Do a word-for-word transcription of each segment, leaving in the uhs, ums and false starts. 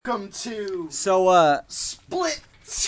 Welcome to So, uh, Split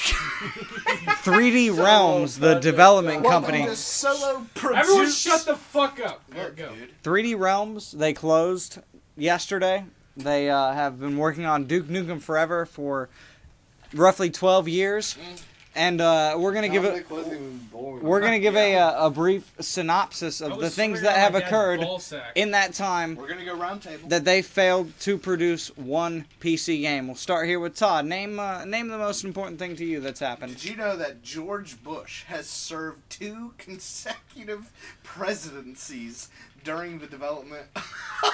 three D Realms, the development company. Welcome to solo produce. Everyone shut the fuck up. There Look, we go. dude. three D Realms, they closed yesterday. They uh, have been working on Duke Nukem Forever for roughly twelve years. And uh, we're gonna give it. We're gonna give a uh, a brief synopsis I of was the things swimming that on have my dad's occurred ball sack. in that time We're gonna go round table. that they failed to produce one P C game. We'll start here with Todd. Name uh, name the most important thing to you that's happened. Did you know that George Bush has served two consecutive presidencies during the development of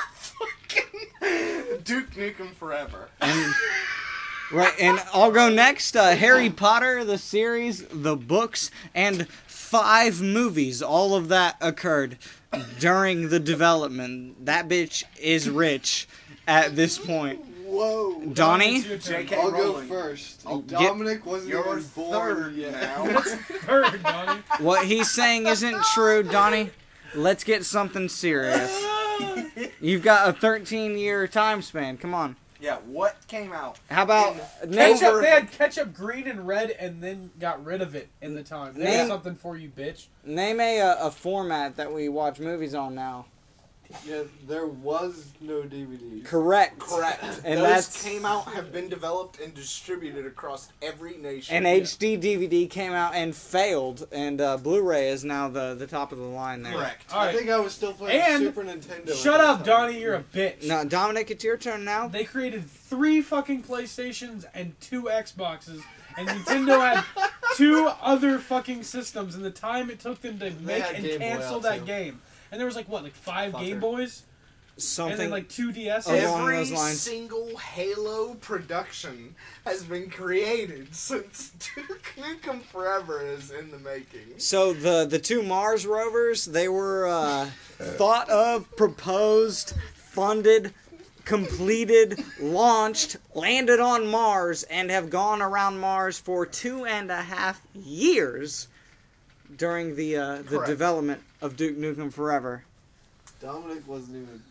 fucking Duke Nukem Forever? And, right, and I'll go next. Uh, Harry Potter, the series, the books, and five movies. All of that occurred during the development. That bitch is rich at this point. Whoa. Donnie? J K I'll go Rowling. first. I'll Dominic wasn't You're even born third yet. now. Third, Donnie. What he's saying isn't true, Donnie. Let's get something serious. You've got a thirteen-year time span. Come on. Yeah, what came out? How about name, Ketchup, they had ketchup green and red and then got rid of it in the time. They Name- had something for you, bitch. name a, a a format that we watch movies on now? Yeah, there was no D V D. Correct. Correct. And Those that's- came out, have been developed and distributed across every nation. An H D D V D came out and failed, and uh, Blu-ray is now the, the top of the line there. Correct. All I right. think I was still playing And Super Nintendo. Shut at up, that time. Donnie. You're a bitch. No, Dominic, it's your turn now. They created three fucking PlayStations and two Xboxes, and Nintendo had two other fucking systems. And the time it took them to make had and Game Boy cancel out, that too. game, and there was like what, like five Fucker. Game Boys, Something. and then like two D Ss. Along Every those lines. single Halo production has been created since Duke Nukem Forever is in the making. So the the two Mars rovers, they were uh, thought of, proposed, funded, completed, launched, landed on Mars, and have gone around Mars for two and a half years during the uh, the Correct. development of Duke Nukem Forever. Dominic wasn't even.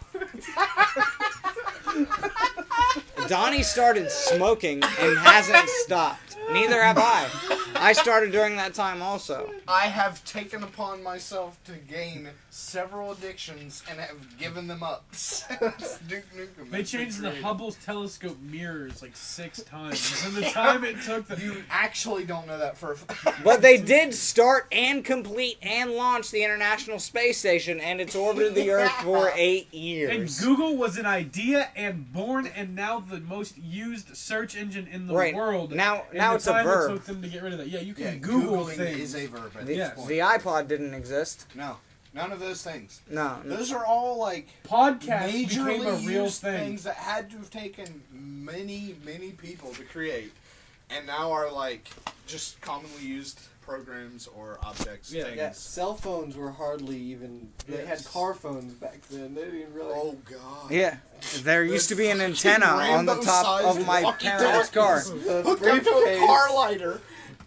Donnie started smoking and hasn't stopped. Neither have I. I started during that time also. I have taken upon myself to gain several addictions and have given them up since Duke Nukem. They has been changed the created. Hubble's telescope mirrors like six times, and the time it took them. You actually don't know that for a fact. But they did start and complete and launch the International Space Station, and it's orbited the Earth for eight And years. Google was an idea and born, and now the most used search engine in the Right. world. Now, And now the it's a time It verb. took them to get rid of that. Yeah, you can Yeah, Google Googling things. is a verb at The, this Yeah. point. the iPod didn't exist. No, none of those things. No. no. Those are all like Podcasts majorly became a real used thing. things that had to have taken many, many people to create, and now are like just commonly used programs or objects. Yeah. things. Yeah, cell phones were hardly even. They had Yes. car phones back then. They didn't really. Oh god. Yeah, there used to be an fucking antenna on the top of Rambo-sized my parents' car. walkie-talkies. The Hooked up to a briefcase. car lighter.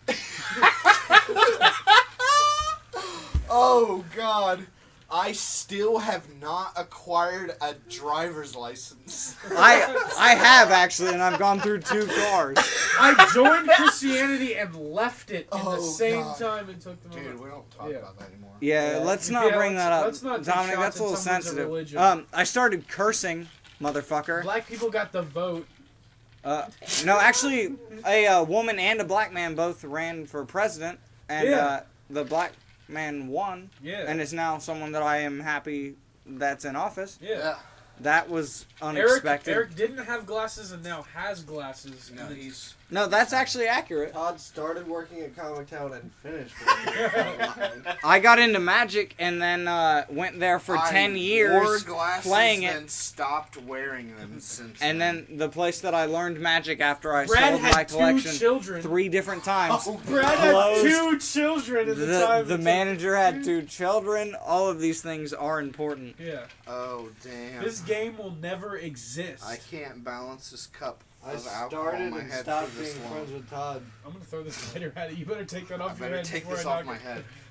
Oh god. I still have not acquired a driver's license. I I have actually, and I've gone through two cars. I joined Christianity and left it in Oh, the same God. time it took them Dude, over. we don't talk Yeah. about that anymore. Yeah, Yeah. let's not Yeah, bring let's- that up, let's not take Dominic. shots That's a at little someone's sensitive. religion. Um, I started cursing, motherfucker. Black people got the vote. Uh, no, actually, a uh, woman and a black man both ran for president, and Yeah. uh, the black man won, Yeah. and is now someone that I am happy that's in office. yeah. That was Eric, unexpected. Eric didn't have glasses and now has glasses. No, And he's No, that's actually accurate. Todd started working at Comic Town and finished working at Comic Town. I got into Magic and then uh, went there for I ten wore years glasses, playing it. then stopped wearing them since. And then the place that I learned Magic after I Brad sold had my two collection children. three different times. Oh, Brad had closed. two children at the, The, time. the it took- manager had two children. All of these things are important. Yeah. oh damn! This game will never exist. I can't balance this cup I of alcohol started in my and head stopped for this being long. friends with Todd. I'm gonna throw this lighter at it. You better take that I off your better head take before this I off knock my it. head.